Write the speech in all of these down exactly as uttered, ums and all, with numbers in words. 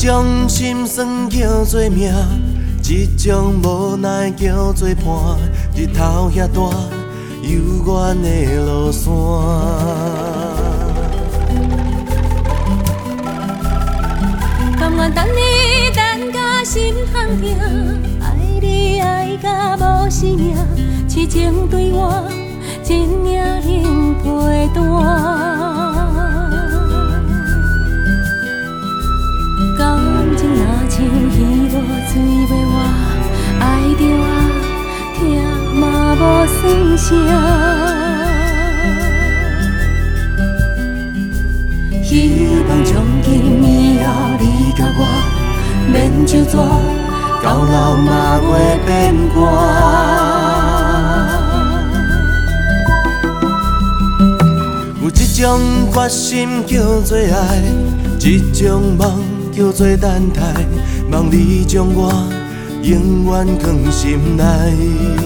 种心酸叫做命，一种无奈叫做伴。日头遐大，幽远的路线。 甘愿等你等甲心痛痛，爱你爱甲无生命，痴情对我一命能陪伴。感情若像鱼无水袂活，爱着啊，疼嘛无算啥。希望从今以后你甲我免就纸，到老嘛袂变卦。 有一种决心叫做爱，一种梦叫做等待，望你将我永远藏心内。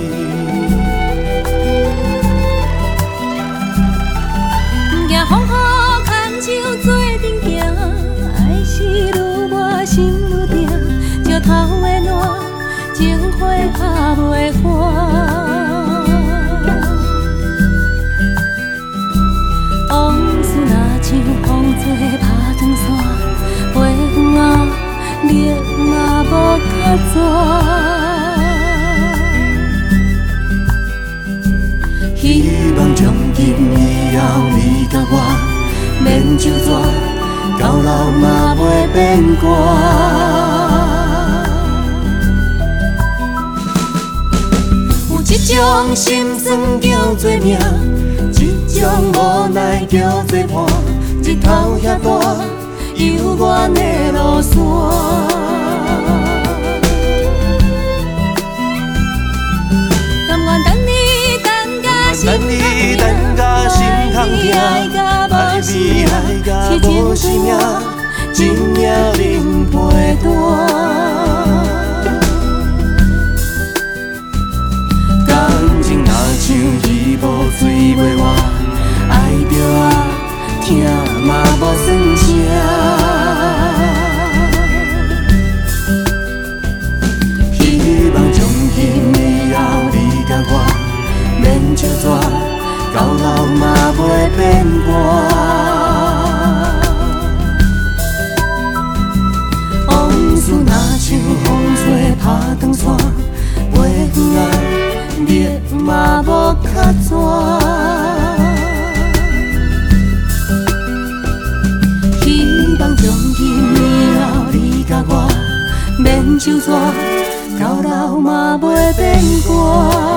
不惊风雨牵手做阵行，爱是愈磨心愈定，石头的烂，情花拍袂干。往事若像风吹拍长线。花远啊，热嘛无较绝。希望从今以后你甲我免就纸，到老嘛袂变卦。有一种心酸叫做命，一种无奈叫做伴。日头遐大。幽远的路线，甘愿等你等甲心痛痛，爱你爱甲无生命，一命能陪伴。感情若像鱼无水袂活，爱着啊。疼嘛无算啥，希望从今以后你甲我免就纸，到老嘛袂变卦。往事若像风吹拍长线，花远啊，热嘛无较绝。从今以后，你甲我免就纸，到老嘛袂变卦。